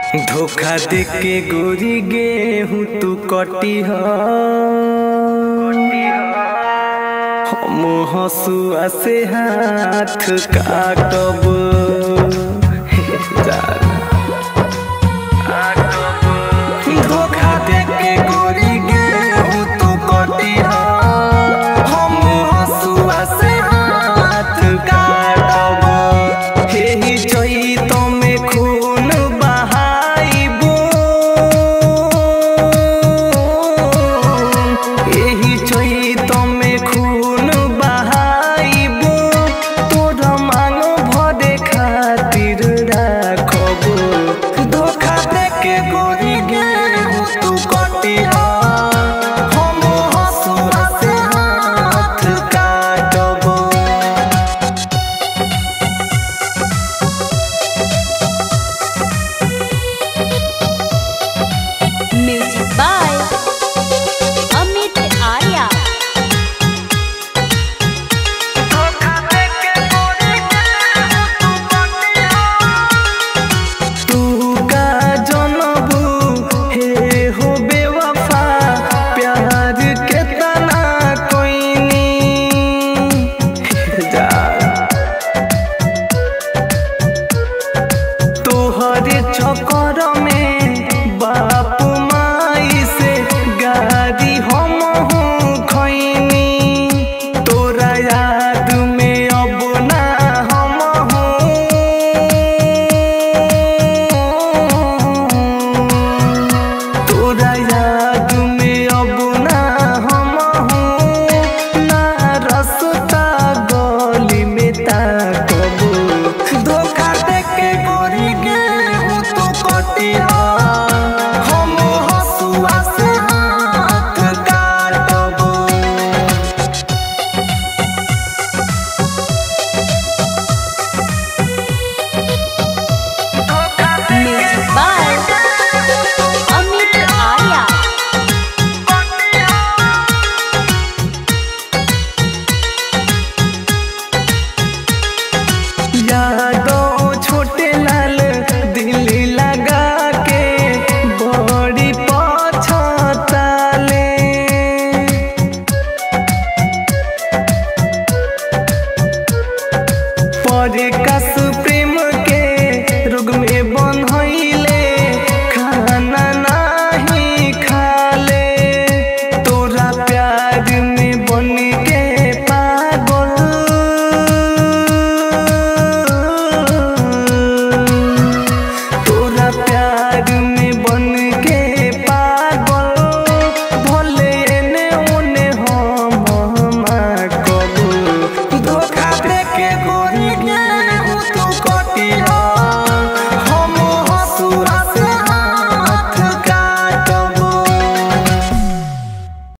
धोखा दे के गोरी गेहूं तू कटी हम हंसुआ से हाथ काटब धोखा दे के गोरी गेहूं तू कटी हम हंसुआ से हाथ काटब हे चैत में खून बहाइबो एही चैत में खून बहाइबो तोर मांग भरे खातिर राखब धोखा दे के गोरी गेहूं तू कटी हम हंसुआ से हाथ काटब। Music by Amit Arya. तू का जनबू हे हो बेवफा प्यार के तना कोइनी जा तोहरे चक्कर में बाप माई से गाड़ी हम खैनी तोरा याद में अब ना हम तोरा याद में अब ना हम ना रास्ता गली में ताकब धोखा दे के गोरी गेहूं तू कटी हम हंसुआ से हाथ काटब। Music by Amit Arya. यादो छोटे लाल दिल्ली लगा के बड़ी पछताले पर कस